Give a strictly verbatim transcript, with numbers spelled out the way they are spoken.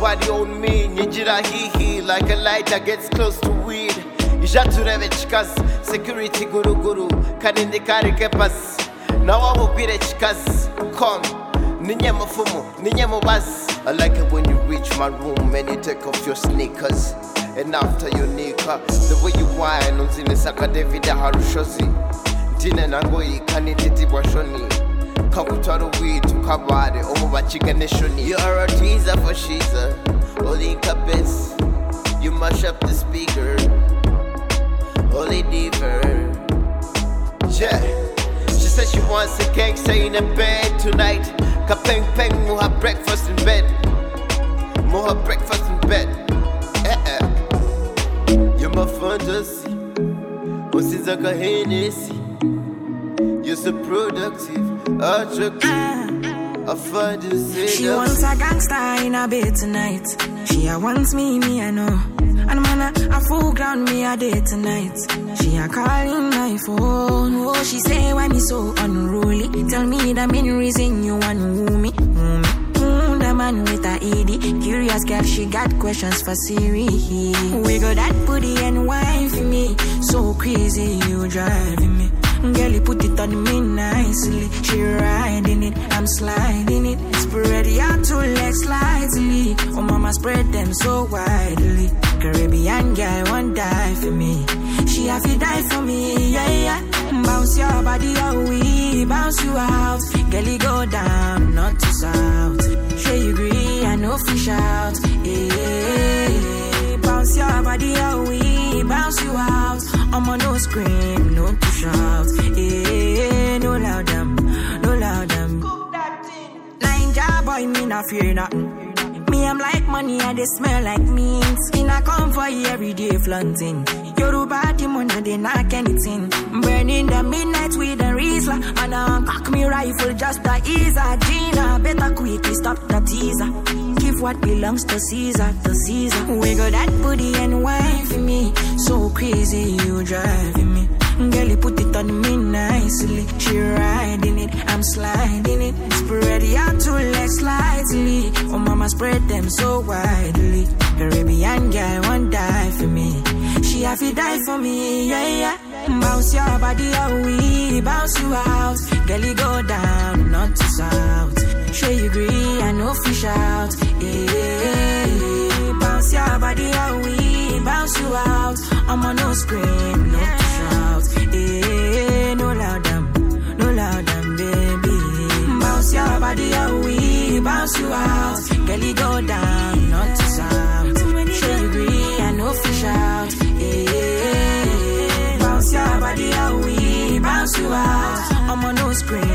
nobody on me. Ninjira hee hee like a light that gets close to weed. Ijatureve chikazi, security guru guru. Kanindi kari kepas. Now I will be the chikazi. Come, ninye mafumu, ninye mubas. I like it when you reach my room and you take off your sneakers. And after you nika, the way you whine on zine saka David Harushozi. Dine nangoi kanititi washoni. Kakutaro we to kabade, omo bachiga neshoni. You are a teaser for Shiza, only kapes. You mash up the speaker, only deeper. Yeah, she said she wants a gangster in a bed tonight. Kapeng peng, mo have breakfast in bed. Mo have breakfast in bed. Eh eh. You're my fantasy. Osizaka Hennessy. You're so productive. I find you say she wants a gangster in a bed tonight. She a wants me, me I know. And man a, a full ground me a day tonight. She a calling my phone. Oh, she say why me so unruly. Tell me the main reason you want woo me. Mm, mm, the man with a E D. Curious girl, she got questions for Siri. We got that booty and wine for me. So crazy, you driving me. Girl, you put it on me nicely. She riding it, I'm sliding it. Spread your two legs slightly. Oh, mama, spread them so widely. Caribbean girl won't die for me. She have to die for me, yeah, yeah. Bounce your body out, we bounce you out. Girl, you go down, not to south. Sure you agree, I know fish out. Yeah. Bounce your body out, we bounce you out. I'm on no scream, no to shout. Eh, no loud them, no loud them. Ninja boy, me not fear nothing. Me, I'm like money and they smell like mint. In a come for you every day flaunting. Yoruba demon they knock anything. Burning the midnight with a Riesler. And I cock me rifle just to ease a Gina. Better quickly stop the teaser. Give what belongs to Caesar, to Caesar. Wiggle that booty and wine for me. So crazy, you driving me. Girl, you put it on me nicely. She riding it, I'm sliding it. Spread your two legs slightly. Oh, mama, spread them so widely. Caribbean girl won't die for me. She have to die for me, yeah, yeah. Bounce your body out, we bounce you out. Girl, you go down, not to south. Sure you agree, I know fish out. Yeah. Bounce your body out, we bounce you out. I'm on no scream, no to shout. Yeah. No loud them, no loud them, baby. Bounce your body out, we bounce you out. Girl, you go down, not to south. Sure you agree, I know fish out. Yeah. Bounce your body out, we bounce you out. I'm on no screen.